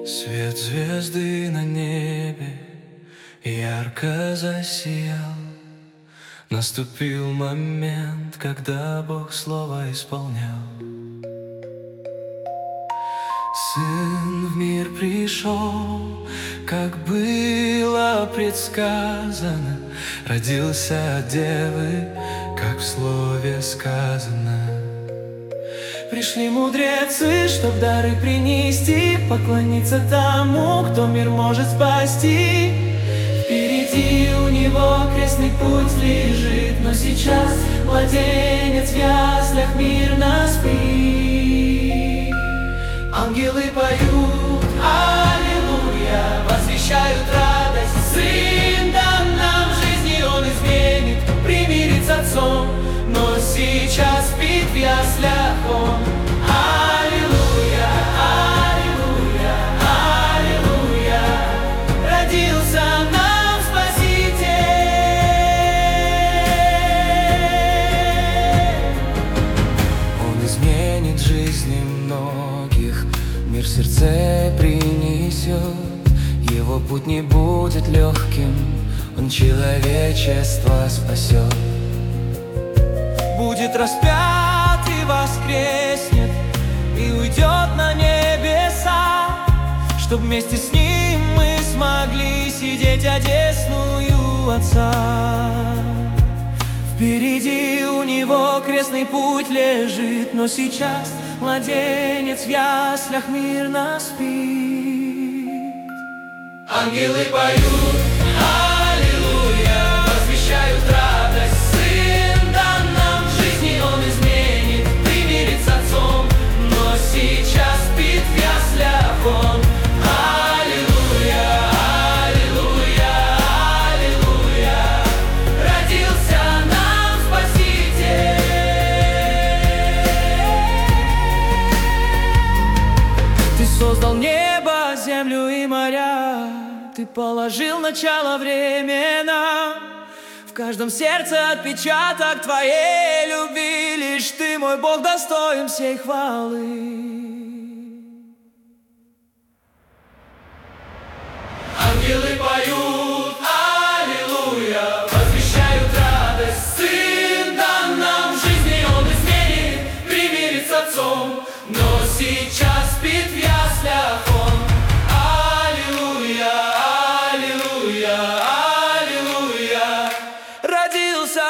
Свет звезды на небе ярко засиял. Наступил момент, когда Бог слово исполнял. Сын в мир пришел, как было предсказано, родился от девы, как в слове сказано. Пришли мудрецы, чтоб дары принести, поклониться тому, кто мир может спасти. Впереди у него крестный путь лежит, но сейчас младенец в яслях мирно спит. Ангелы поют аллилуйя, возвещают радость. Сын дан нам в жизни, он изменит, примирит с отцом, но сейчас спит в яслях он. Аллилуйя, аллилуйя, аллилуйя, родился нам Спаситель. Он изменит жизни многих, мир в сердце принесет. Его путь не будет легким, он человечество спасет. Будет распят и воскреснет, и уйдет на небеса, чтоб вместе с ним мы смогли сидеть одесную Отца. Впереди у него крестный путь лежит, но сейчас младенец в яслях мирно спит. Ангелы поют аллилуйя, возвещают радость. Сын дан нам в жизни, он изменит, примирит с отцом, но сейчас спит в яслях он. Аллилуйя, аллилуйя, аллилуйя, родился нам Спаситель. Ты создал небо, землю и моря, ты положил начало временам. В каждом сердце отпечаток твоей любви, лишь ты, мой Бог, достоин всей хвалы. Ангелы поют аллилуйя, возвещают радость. Сын дан нам в жизни, он изменит, примирит с отцом, но сейчас спит в яслях он. Аллилуйя, аллилуйя, аллилуйя, родился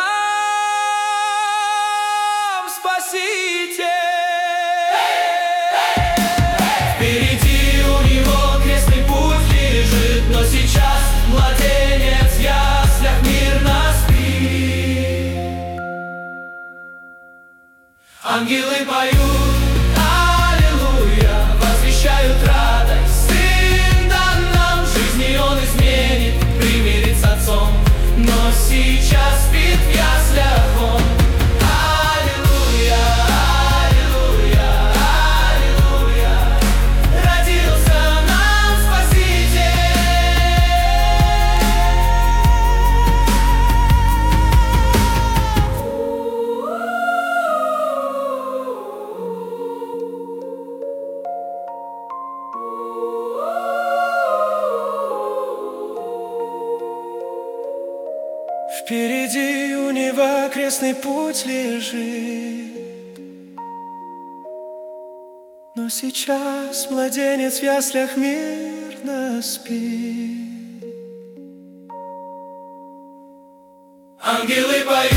нам Спаситель. Впереди у него крестный путь лежит, но сейчас младенец в яслях мирно спит. Ангелы поют аллилуйя, возвещают радость. Сын дан нам в жизни, он изменит, примирит с отцом, но сейчас спит в яслях он. Аллилуйя, аллилуйя, аллилуйя, родился нам Спаситель. Впереди у него крестный путь лежит, но сейчас младенец в яслях мирно спит. Ангелы поют